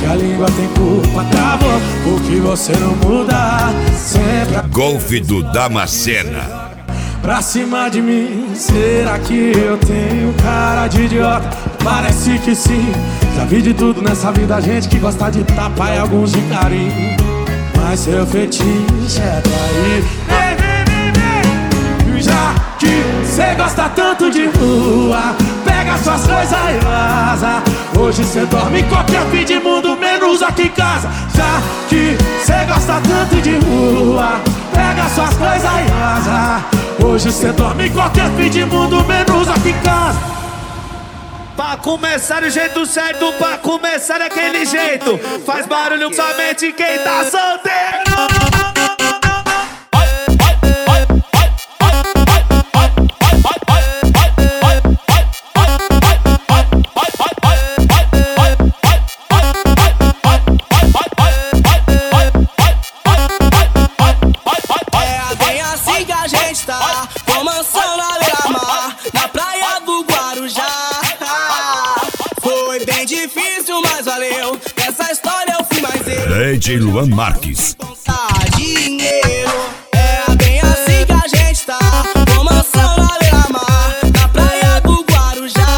que a língua tem culpa. Travou, porque você não muda. Sempre Golfe do Damascena. pra cima de mim. Será que eu tenho cara de idiota? Parece que sim. Já vi de tudo nessa vida, gente que gosta de tapa e alguns de carinho. Mas seu fetiche é trair. Já que cê gosta tanto de rua, pega suas coisas e vaza. Hoje cê dorme em qualquer fim de mundo, menos aqui em casa. Já que cê gosta tanto de rua, pega suas coisas e vaza. Hoje cê dorme em qualquer fim de mundo, menos aqui em casa. Pra começar do jeito certo, pra começar daquele jeito. Faz barulho somente quem tá solteiro. Com mansão na beira-mar, na praia do Guarujá. Foi bem difícil, mas valeu. Essa história eu fui mais eu. DJ Luan Marques. Dinheiro, é bem assim que a gente tá. Com mansão na beira-mar, na praia do Guarujá.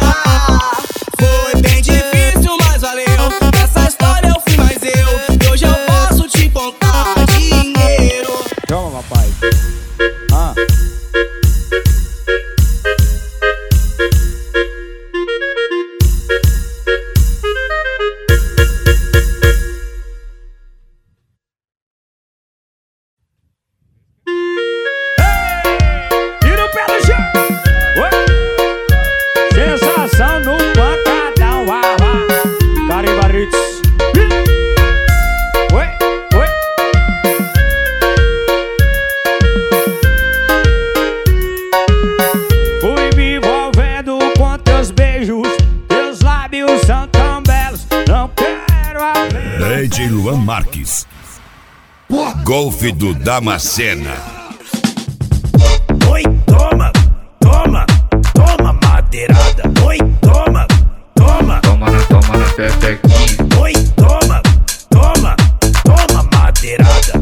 Foi bem difícil, mas valeu. Essa história eu fui mais eu. E hoje eu posso te contar dinheiro. Toma, papai. Tira o pé do chão. Sensação no pancadão. Caribarits. Fui me envolvendo com teus beijos. Teus lábios são tão belos. Não quero abrir. DJ Luan Marques. Golfe do Damascena. Oi, toma, toma, toma madeirada. Oi, toma, toma, Toma na pepequinha. oi, toma, toma, toma madeirada.